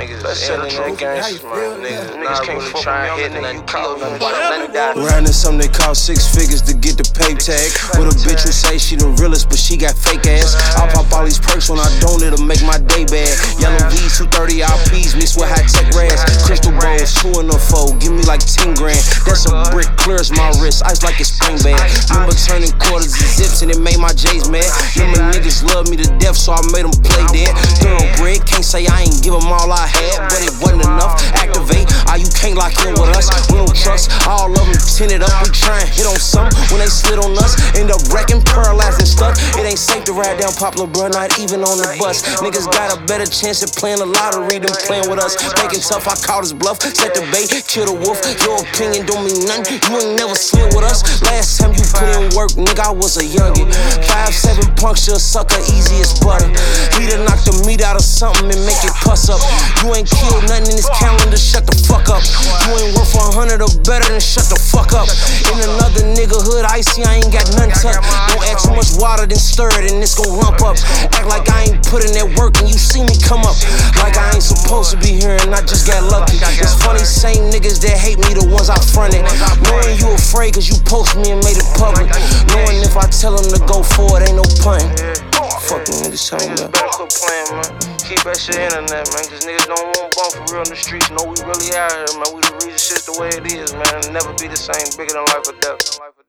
Niggas is internet gangsters, man. Niggas can't really try and hit nothing, kill nothing, let it die. Grinding something they call 6 figures to get the pay tag. With a bitch who say she the realest, but she got fake ass. I pop all these perks when I don't, it'll make my day bad. Yellow V's, 230 RPs mixed with high-tech rags. Crystal bowls, 2 in the fold, give me like 10 grand. That's a brick, clears my wrist, ice like a spring bag. Remember turning quarters to zips and it made my J's mad. Remember niggas love me to death, so I made them play dead. Thoroughbred, can't say I ain't give them all I had, but it wasn't enough. Activate, you can't lock in with us. We don't trust, all of them tinted up. We try and hit on something when they slid on us. End up wrecking, paralyzed and stuck. It ain't safe to ride down Poplar, bro, not even on the bus. Niggas got a better chance at playing the lottery than playing with us. Making tough, I called his bluff, set the bait, kill the wolf. Your opinion don't mean nothing, you ain't never slid with us. Last time you put in work, nigga, I was a youngin'. 5'7" puncture, sucker, easy as butter. He done knock the meat out of something and make it puss up. You ain't killed nothing in this calendar, shut the fuck up. You ain't worth 100 or better than shut the fuck up. In another nigga hood, icy, I ain't got none tucked. Don't add too much water, then stir it and it's gon' lump up. Act like I ain't put in that work and you see me come up. Like I ain't supposed to be here and I just got lucky. It's funny, same niggas that hate me, the ones I fronted. Knowing you afraid cause you post me and made it public. Knowing if I tell them to go for it, ain't no punting. Fucking niggas talking about. Better quit playing, man. Keep that shit internet, man. Cause niggas don't want bump for real in the streets. Know we really out here, man. We the reason shit's the way it is, man. Never be the same. Bigger than life or death.